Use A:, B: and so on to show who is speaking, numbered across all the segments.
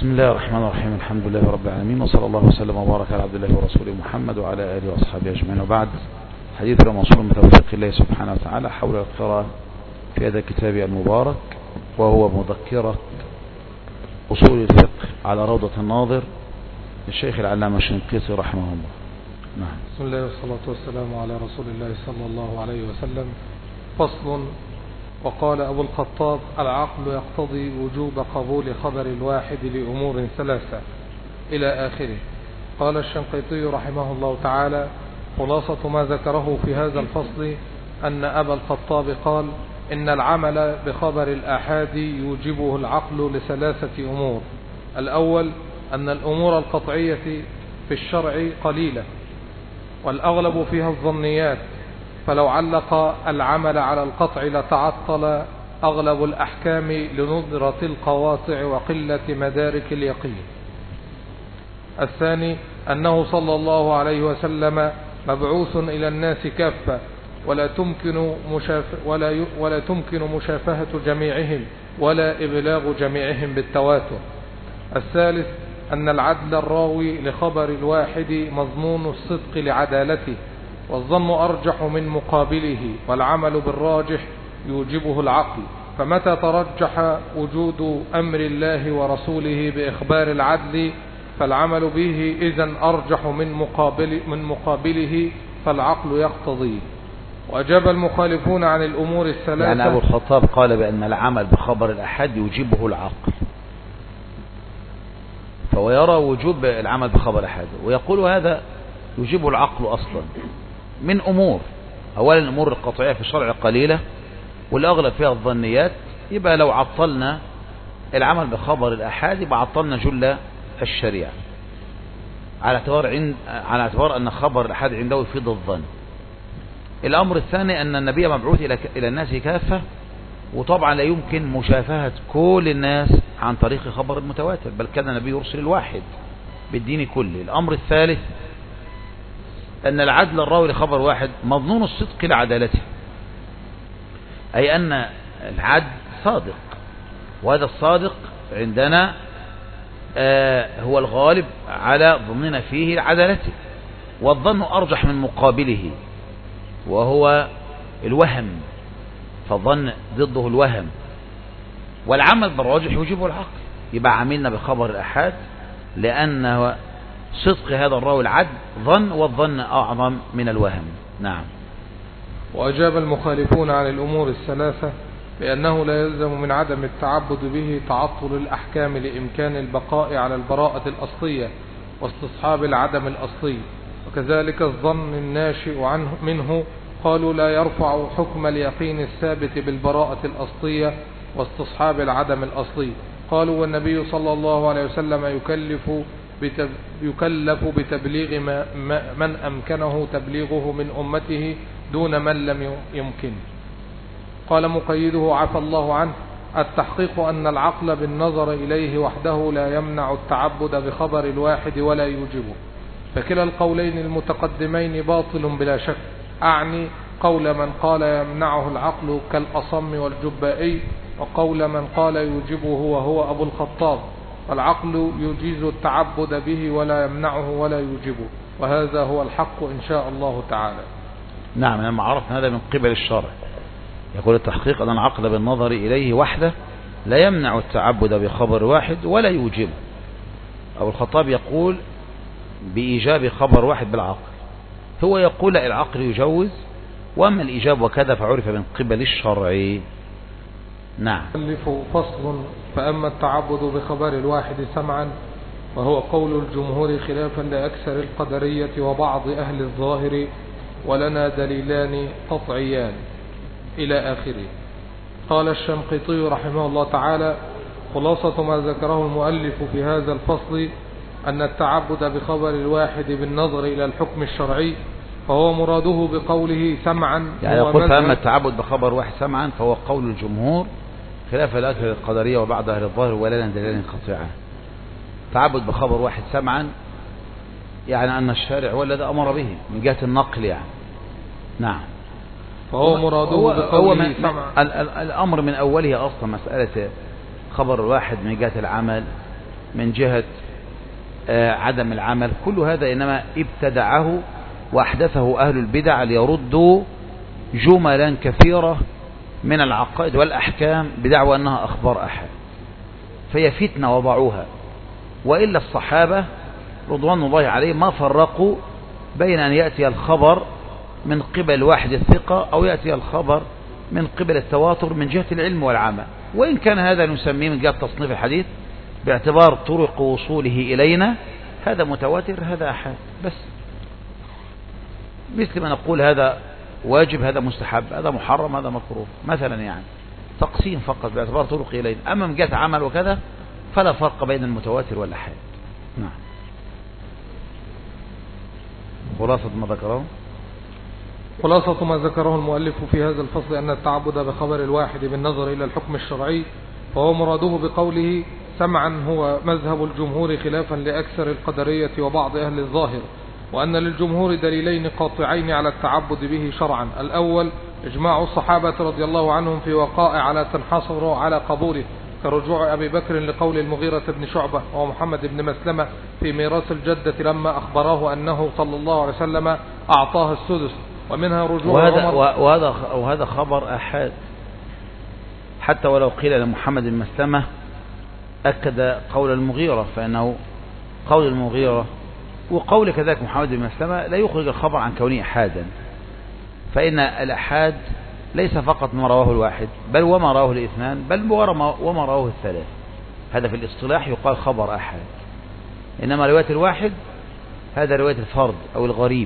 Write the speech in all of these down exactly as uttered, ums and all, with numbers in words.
A: بسم الله الرحمن الرحيم. الحمد لله رب العالمين، وصلى الله وسلم وبارك على عبد الله ورسوله محمد وعلى آله وأصحابه أجمعين، وبعد. حديثنا موصول من توفيق الله سبحانه وتعالى حول القراءة في هذا الكتاب المبارك، وهو مذكرة أصول الفقه على روضة الناظر للشيخ العلامة الشنقيطي رحمه الله. نعم.
B: بسم الله والصلاة والسلام على رسول الله صلى الله عليه وسلم. فصل. وقال أبو الخطاب: العقل يقتضي وجوب قبول خبر الواحد لأمور ثلاثة إلى آخره. قال الشنقيطي رحمه الله تعالى: خلاصة ما ذكره في هذا الفصل أن أبا الخطاب قال: إن العمل بخبر الآحاد يوجبه العقل لثلاثة أمور. الأول أن الأمور القطعية في الشرع قليلة، والأغلب فيها الظنيات، فلو علق العمل على القطع لتعطل أغلب الأحكام لندرة القواطع وقلة مدارك اليقين. الثاني أنه صلى الله عليه وسلم مبعوث إلى الناس كافة، ولا تمكن مشاف ولا ولا تمكن مشافهة جميعهم ولا إبلاغ جميعهم بالتواتر. الثالث أن العدل الراوي لخبر الواحد مضمون الصدق لعدالته، والظن أرجح من مقابله، والعمل بالراجح يوجبه العقل. فمتى ترجح وجود أمر الله ورسوله بإخبار العدل فالعمل به إذن أرجح من مقابل من مقابله، فالعقل يقتضيه. وأجاب المخالفون عن الأمور الثلاثة.
A: يعني أبو الخطاب قال بأن العمل بخبر الأحد يوجبه العقل، فهو يرى وجوب العمل بخبر الأحد، ويقول هذا يوجبه العقل أصلا من أمور. أولا الأمور القطعية في الشرع قليلة، والأغلب فيها الظنيات، يبقى لو عطلنا العمل بخبر الأحاد يبقى عطلنا جل الشريعة، على اعتبار عند على اعتبار أن خبر الأحاد عنده يفيد الظن. الأمر الثاني أن النبي مبعوث إلى إلى الناس كافة، وطبعا لا يمكن مشافهة كل الناس عن طريق خبر المتواتر، بل كان النبي يرسل الواحد بالدين كله. الأمر الثالث أن العدل الراوي لخبر واحد مضمون الصدق لعدالته، أي أن العدل صادق، وهذا الصادق عندنا آه هو الغالب على ظننا فيه عدالته، والظن أرجح من مقابله وهو الوهم، فالظن ضده الوهم. والعمل بالراجح يوجبه العقل، يبقى عملنا بخبر الأحاد لأن صدق هذا الراوي العدل ظن، والظن أعظم من الوهم. نعم.
B: وأجاب المخالفون عن الأمور الثلاثة بأنه لا يلزم من عدم التعبد به تعطل الأحكام لإمكان البقاء على البراءة الأصلية واستصحاب العدم الأصلي، وكذلك الظن الناشئ عنه منه قالوا لا يرفع حكم اليقين الثابت بالبراءة الأصلية واستصحاب العدم الأصلي. قالوا والنبي صلى الله عليه وسلم يكلف يكلف بتبليغ ما من أمكنه تبليغه من أمته دون من لم يمكن. قال مقيده عفى الله عنه: التحقيق أن العقل بالنظر إليه وحده لا يمنع التعبد بخبر الواحد ولا يوجبه، فكلا القولين المتقدمين باطل بلا شك، أعني قول من قال يمنعه العقل كالأصم والجبائي، وقول من قال يوجبه وهو أبو الخطاب. والعقل يجيز التعبد به ولا يمنعه ولا يوجبه، وهذا هو الحق إن شاء الله تعالى.
A: نعم. لما عرفنا هذا من قبل الشرع، يقول التحقيق أن العقل بالنظر إليه وحده لا يمنع التعبد بخبر واحد ولا يوجبه. أبو الخطاب يقول بإيجاب خبر واحد بالعقل، هو يقول العقل يجوز، وأما الإيجاب وكذا فعرف من قبل الشرع. نعم.
B: فصل. فأما التعبد بخبر الواحد سمعا وهو قول الجمهور خلافا لأكثر القدرية وبعض أهل الظاهر، ولنا دليلان قطعيان إلى آخره. قال الشنقيطي رحمه الله تعالى: خلاصة ما ذكره المؤلف في هذا الفصل أن التعبد بخبر الواحد بالنظر إلى الحكم الشرعي فهو مراده بقوله سمعا.
A: يعني يقول فأما التعبد بخبر واحد سمعا فهو قول الجمهور خلاف الأكثر القدرية وبعض أهل الظاهر، ولنا دليلان قطعيان. تعبد بخبر واحد سمعا يعني أن الشارع هو الذي أمر به من جهة النقل يعني. نعم.
B: فهو مراده بقوله سمعا.
A: الأمر من أوله أصلا مسألة خبر الواحد من جهة العمل من جهة عدم العمل، كل هذا إنما ابتدعه وأحدثه أهل البدع ليردوا جملا كثيرة من العقائد والأحكام بدعوى أنها أخبار أحد، فهي فتنة وضعوها. وإلا الصحابة رضوان الله عليهم ما فرقوا بين أن يأتي الخبر من قبل واحد الثقة أو يأتي الخبر من قبل التواتر من جهة العلم والعمل، وإن كان هذا نسميه من جهة تصنيف الحديث باعتبار طرق وصوله إلينا، هذا متواتر هذا أحد، بس مثل ما نقول هذا واجب هذا مستحب هذا محرم هذا مكروه مثلا، يعني تقسيم فقط باعتبار طرق إلينا. أما من جهة عمل وكذا فلا فرق بين المتواتر والأحاد. نعم. خلاصة ما ذكره
B: خلاصة ما ذكره المؤلف في هذا الفصل أن التعبد بخبر الواحد بالنظر إلى الحكم الشرعي فهو مراده بقوله سمعا هو مذهب الجمهور خلافا لأكثر القدرية وبعض أهل الظاهر، وأن للجمهور دليلين قاطعين على التعبد به شرعا: الأول إجماع الصحابة رضي الله عنهم في وقائع لا تنحصر على قبوله، كرجوع أبي بكر لقول المغيرة بن شعبة ومحمد بن مسلمة في ميراث الجدة لما أخبراه أنه صلى الله عليه وسلم أعطاها السدس، ومنها رجوع
A: وهذا,
B: عمر
A: وهذا, وهذا خبر أحد، حتى ولو قيل لمحمد بن مسلمة أكد قول المغيرة، فإنه قول المغيرة وقول كذلك محمد بن مسلمة لا يخرج الخبر عن كونه أحادا، فإن الأحاد ليس فقط ما رواه الواحد بل وما رواه الاثنان بل وما رواه الثلاث، هذا في الاصطلاح يقال خبر أحد. إنما رواية الواحد هذا رواية الفرد أو الغريب،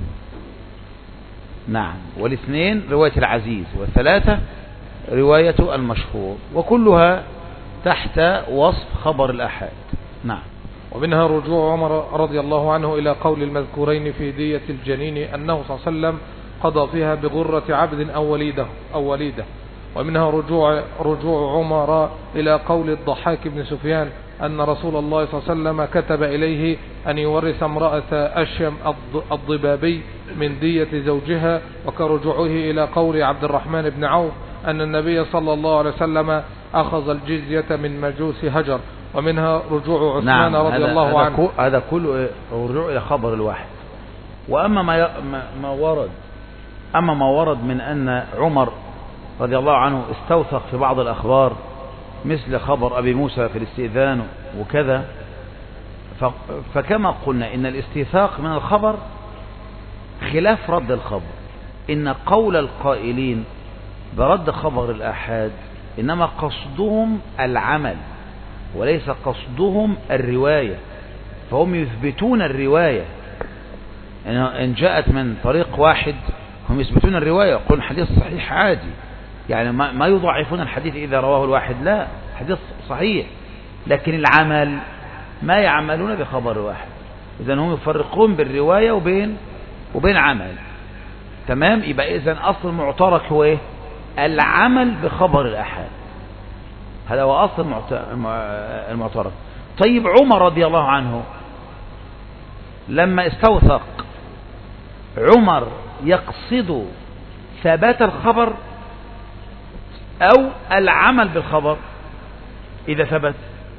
A: نعم، والاثنين رواية العزيز، والثلاثة رواية المشهور، وكلها تحت وصف خبر الأحاد. نعم.
B: ومنها رجوع عمر رضي الله عنه إلى قول المذكورين في دية الجنين أنه صلى الله عليه وسلم قضى فيها بغرة عبد أو وليده, أو وليده. ومنها رجوع, رجوع عمر إلى قول الضحاك بن سفيان أن رسول الله صلى الله عليه وسلم كتب إليه أن يورث امرأة أشيم الضبابي من دية زوجها، وكرجوعه إلى قول عبد الرحمن بن عوف أن النبي صلى الله عليه وسلم أخذ الجزية من مجوس هجر. ومنها رجوع عثمان
A: نعم.
B: رضي الله عنه.
A: هذا كله رجوع إلى خبر الواحد. وأما ما ما ورد أما ما ورد من أن عمر رضي الله عنه استوثق في بعض الأخبار مثل خبر أبي موسى في الاستئذان وكذا، فكما قلنا إن الاستيثاق من الخبر خلاف رد الخبر. إن قول القائلين برد خبر الآحاد إنما قصدهم العمل وليس قصدهم الرواية، فهم يثبتون الرواية إن جاءت من طريق واحد، هم يثبتون الرواية، يقولون حديث صحيح عادي، يعني ما يضعفون الحديث إذا رواه الواحد، لا، حديث صحيح، لكن العمل ما يعملون بخبر الواحد. إذن هم يفرقون بالرواية وبين وبين عمل. تمام. يبقى إذن أصل المعترك هو إيه؟ العمل بخبر الأحاد، هذا هو أصل المعترك. طيب عمر رضي الله عنه لما استوثق، عمر يقصد ثبات الخبر أو العمل بالخبر؟ إذا ثبت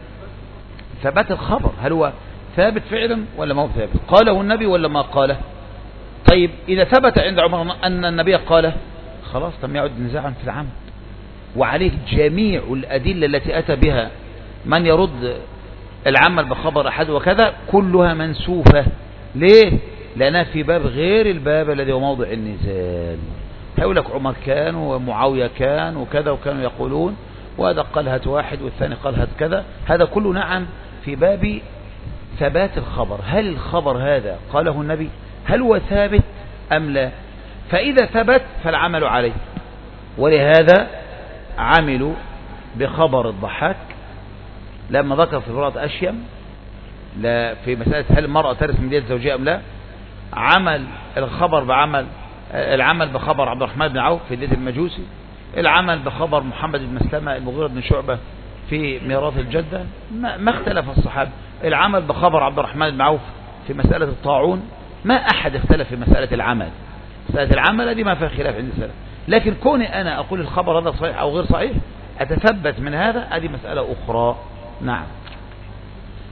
A: ثبات الخبر، هل هو ثابت فعلا ولا ما هو ثابت؟ قاله النبي ولا ما قاله؟ طيب إذا ثبت عند عمر أن النبي قاله، خلاص لم يعد نزاعا في العمل، وعليه جميع الأدلة التي أتى بها من يرد العمل بخبر أحد وكذا كلها منسوفة. ليه؟ لأنها في باب غير الباب الذي هو موضع النزال. هيقول لك عمر كان ومعاوية كان وكذا وكانوا يقولون، وهذا قال هات واحد والثاني قال هات كذا، هذا كله نعم في باب ثبات الخبر. هل الخبر هذا قاله النبي؟ هل هو ثابت أم لا؟ فإذا ثبت فالعمل عليه. ولهذا عملوا بخبر الضحاك لما ذكر في امرأة أشيم لا في مسألة هل المرأة ترث من دية زوجها أم لا، عمل الخبر بعمل العمل بخبر عبد الرحمن بن عوف في دية المجوسي، العمل بخبر محمد بن مسلمة المغيرة بن شعبة في ميراث الجدة، ما اختلف الصحابة. العمل بخبر عبد الرحمن بن عوف في مسألة الطاعون، ما أحد اختلف في مسألة العمل. مسألة العمل هذه ما فيها خلاف عند السلف، لكن كوني أنا أقول الخبر هذا صحيح أو غير صحيح أتثبت من هذا، هذه مسألة أخرى. نعم.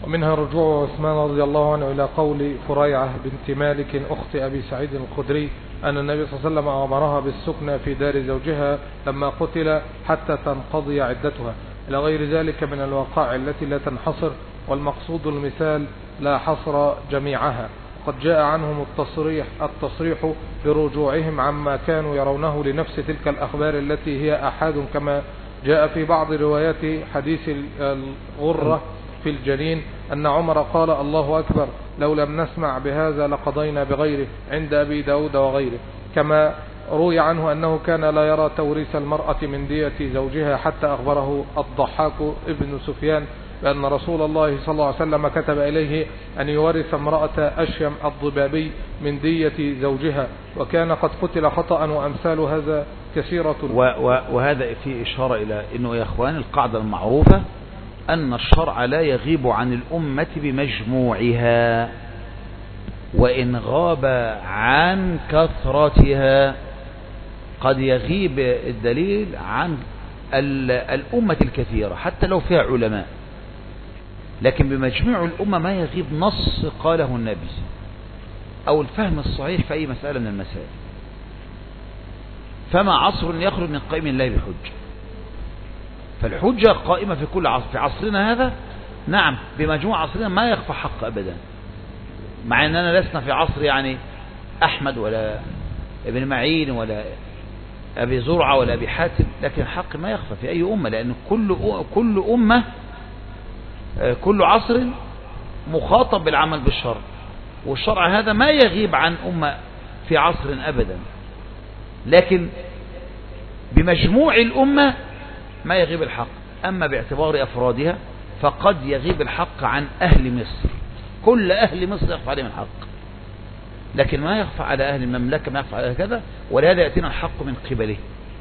B: ومنها رجوع عثمان رضي الله عنه إلى قول فريعة بنت مالك أخت أبي سعيد الخدري أن النبي صلى الله عليه وسلم أمرها بالسكنى في دار زوجها لما قتل حتى تنقضي عدتها، إلى غير ذلك من الوقائع التي لا تنحصر، والمقصود المثال لا حصر جميعها. قد جاء عنهم التصريح, التصريح برجوعهم عما كانوا يرونه لنفس تلك الأخبار التي هي أحاد، كما جاء في بعض روايات حديث الغرة في الجنين أن عمر قال الله أكبر لو لم نسمع بهذا لقضينا بغيره عند أبي داود وغيره. كما روي عنه أنه كان لا يرى توريث المرأة من دية زوجها حتى أخبره الضحاك ابن سفيان بأن رسول الله صلى الله عليه وسلم كتب إليه أن يورث امرأة أشيم الضبابي من دية زوجها، وكان قد قتل خطأ، وأمثال هذا كثيرة.
A: وهذا في إشارة إلى أنه يا أخوان القاعدة المعروفة أن الشرع لا يغيب عن الأمة بمجموعها، وإن غاب عن كثرتها قد يغيب الدليل عن الأمة الكثيرة حتى لو فيها علماء، لكن بمجموع الأمة ما يغيب نص قاله النبي أو الفهم الصحيح في أي مسألة من المسائل. فما عصر يخرج من قائم الله بحج، فالحجة قائمة في كل عصر. في عصرنا هذا نعم بمجموع عصرنا ما يخفى حق أبدا، مع أننا لسنا في عصر يعني أحمد ولا ابن معين ولا أبي زرعة ولا أبي حاتم، لكن الحق ما يخفى في أي أمة، لأن كل كل أمة كل عصر مخاطب بالعمل بالشرع، والشرع هذا ما يغيب عن أمة في عصر أبدا، لكن بمجموع الأمة ما يغيب الحق. أما باعتبار أفرادها فقد يغيب الحق عن أهل مصر، كل أهل مصر يخفى عليهم الحق، لكن ما يخفى على أهل المملكة، ما يخفى على كذا، ولهذا يأتينا الحق من قبله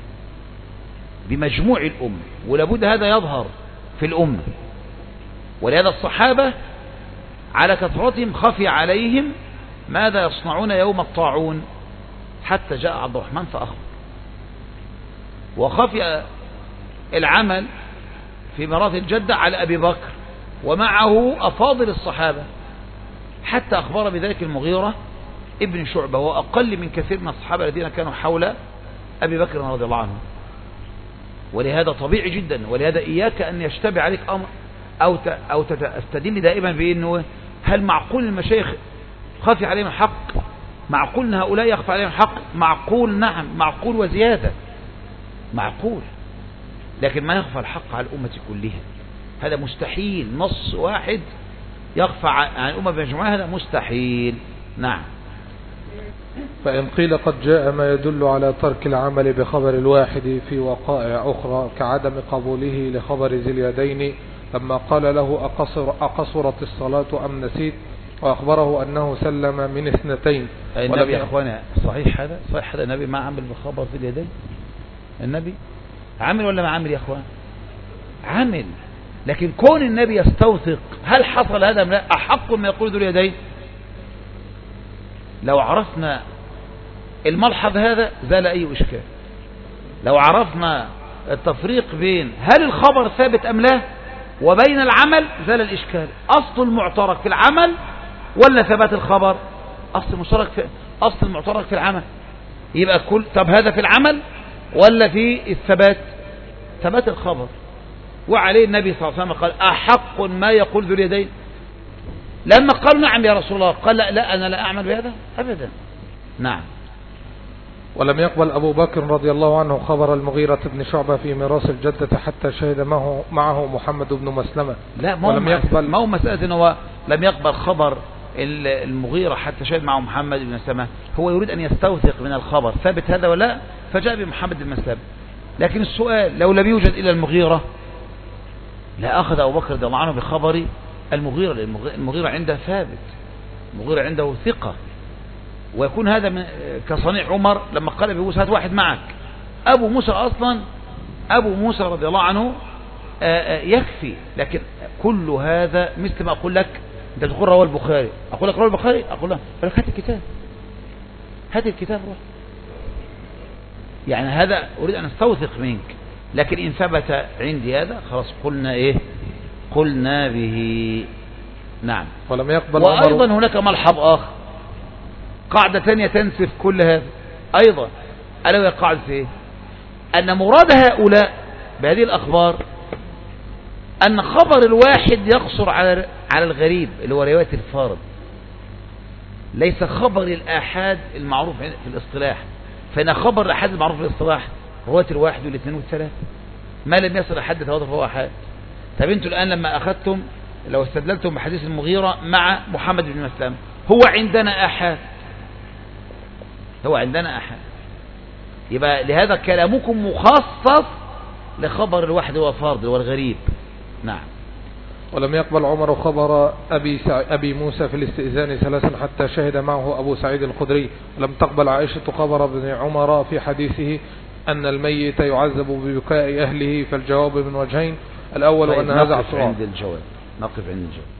A: بمجموع الأمة، ولابد هذا يظهر في الأمة. ولهذا الصحابة على كثرتهم خفي عليهم ماذا يصنعون يوم الطاعون، حتى جاء عبد الرحمن فأخبر، وخفي العمل في مرات الجدة على أبي بكر ومعه أفاضل الصحابة، حتى أخبر بذلك المغيرة ابن شعبة، وأقل من كثير من الصحابة الذين كانوا حول أبي بكر رضي الله عنه. ولهذا طبيعي جدا، ولهذا إياك أن يشتبه عليك أمر أو أو تستدل دائما بأنه هل معقول المشايخ خفي عليهم الحق؟ معقول أن هؤلاء يخفى عليهم الحق؟ معقول، نعم معقول وزيادة، معقول، لكن ما يخفى الحق على الأمة كلها، هذا مستحيل. نص واحد يخفى عن الأمة بمجموعها هذا مستحيل. نعم.
B: فإن قيل قد جاء ما يدل على ترك العمل بخبر الواحد في وقائع أخرى كعدم قبوله لخبر ذي اليدين لما قال له أقصر أقصرت الصلاة أم نسيت، وأخبره أنه سلم من اثنتين.
A: النبي يا أخوانا صحيح هذا، صحيح هذا النبي ما عمل بخبر ذي اليدين؟ النبي عمل ولا ما عمل يا أخوان؟ عمل، لكن كون النبي يستوثق هل حصل هذا من أحق ما يقول ذو اليدين؟ لو عرفنا الملحظ هذا زال أي إشكال. لو عرفنا التفريق بين هل الخبر ثابت أم لا وبين العمل زال الإشكال. أصل المعترك في العمل ولا ثبات الخبر؟ أصل المشترك في أصل المعترك في العمل، يبقى كل طب هذا في العمل ولا في الثبات؟ ثبات الخبر. وعليه النبي صلى الله عليه وسلم قال أحق ما يقول ذو اليدين. لما قال نعم يا رسول الله قال لا, لا أنا لا أعمل بهذا أبدا. نعم.
B: ولم يقبل أبو بكر رضي الله عنه خبر المغيرة بن شعبة في ميراث الجدة حتى شهد معه, معه محمد بن مسلمة.
A: لا ما ولم يقبل ما هو مسألة أنه لم يقبل خبر المغيرة حتى شهد معه محمد بن مسلمة، هو يريد أن يستوثق من الخبر ثابت هذا ولا، فجاء بمحمد بن مسلمة. لكن السؤال لو لم يوجد إلا المغيرة لا أخذ أبو بكر رضي الله عنه بخبر المغيرة، المغيرة عنده ثابت، المغيرة عنده ثقة، ويكون هذا من كصنيع عمر لما قال أبي موسى هات واحد معك. أبو موسى أصلا أبو موسى رضي الله عنه يكفي، لكن كل هذا مثل ما أقول لك أنت تقول رواه البخاري، أقول لك رواه البخاري، أقول لك هات الكتاب، هات الكتاب روح. يعني هذا أريد أن أستوثق منك، لكن إن ثبت عندي هذا خلاص قلنا إيه؟ قلنا به. نعم.
B: ولم يقبل
A: وأيضا
B: عمر.
A: هناك ملحظ آخر، قاعدة ثانية تنسف كل هذا أيضا، ألا وهي قاعدة إيه؟ أن مراد هؤلاء بهذه الأخبار أن خبر الواحد يقصر على على الغريب اللي هو رواية الفارد، ليس خبر الآحاد المعروف في الاصطلاح. فإن خبر الآحاد المعروف في الاصطلاح رواية الواحد والاثنين والثلاثة، ما لم يصل حد تواتر فهو آحاد. طب انتوا الآن لما أخذتم لو استدللتم بحديث المغيرة مع محمد بن مسلم، هو عندنا آحاد، هو عندنا آحاد، يبقى لهذا كلامكم مخصص لخبر الواحد هو فرد والغريب. نعم.
B: ولم يقبل عمر خبر أبي, سع... أبي موسى في الاستئذان ثلاثا حتى شهد معه أبو سعيد الخدري. ولم تقبل عائشة خبر ابن عمر في حديثه أن الميت يعذب ببكاء أهله، فالجواب من وجهين: الأول
A: طيب
B: أن هذا
A: نقف
B: اعتراض.
A: عند الجواب، نقف عند الجواب.